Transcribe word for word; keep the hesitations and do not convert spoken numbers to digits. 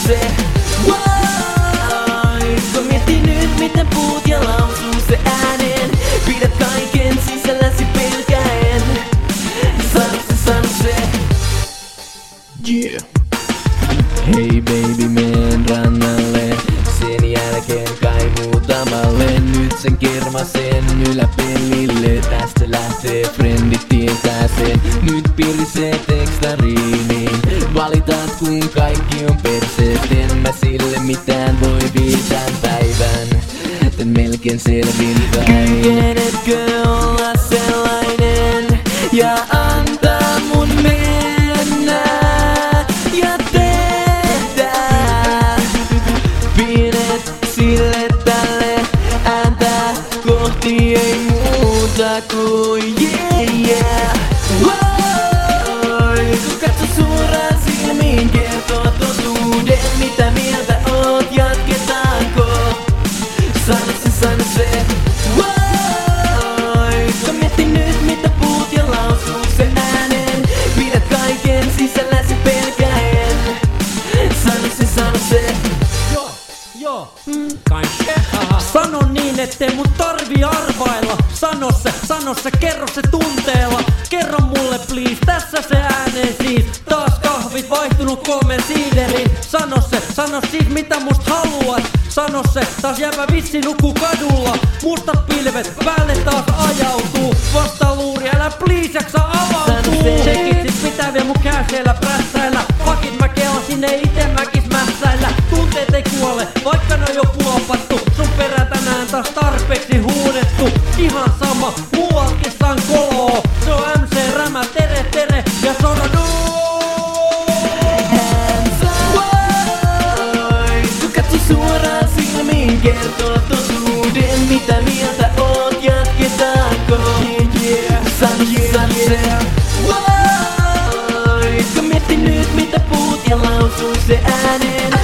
se. Wow, mieti nyt miten puhut ja lausuu se ääneen. Pidät kaiken sisälläsi pelkäen. Sano se, sano se. Yeah. Hei baby, meen rannalle. Sen jälkeen kai muutamalle. Nyt sen kermasen yläpellille. Tästä lähtee frendit tietää sen. Nyt pirisee tekstariiniin. Valitat kun kaikki on perseet. En mä sille mitään voi viitään päivän. Tän melkein selvinpäin. Kykenetkö olla sellainen ja antaa mun mennä ja tehdä? Pidät sille tälle ääntä kohti ei muuta kuin yeah yeah. Wow, kun katso suoraan silmiin kertoo totuuden. Mitä mieltä oot, jatketaanko? Sano se, sano se. Wow, kun mietti nyt mitä puhut ja lausuu se ääneen. Pidät kaiken sisälläsi pelkäen. Sano se, sano se. Joo, joo, mm. kai se, aha. Sano niin ettei mun tarvi arvailla. Sano se, sano se, kerro se tunteella. Kerro mulle please, tässä se ääneen siis. Taas kahvit vaihtunut kolmen siideriin. Sano se, sano siis mitä musta haluat. Sano se, taas jääpä vitsi nukkuu kadulla. Mustat pilvet, päälle taas ajautuu. Vasta luuri, älä please jaksa avautuu. Checkit sit pitää vielä mun kääseellä prässäillä. Fakit mä kelasin, ei ite mäkis mässäillä. Tunteet ei kuole, vaikka ne on jo kuopattu. Sun perä tänään taas tarpeeksi huudettu. Ihan sama, muualkin saan koloo. Se on M C Rämä, tere tere ja Soradu. Suoraan silmiin kertoo totuuden. Mitä mieltä oot, jatketaanko? Yeah, yeah. Sano se, sano se. Wow, kun mietti nyt mitä puhut ja lausuu se ääneen.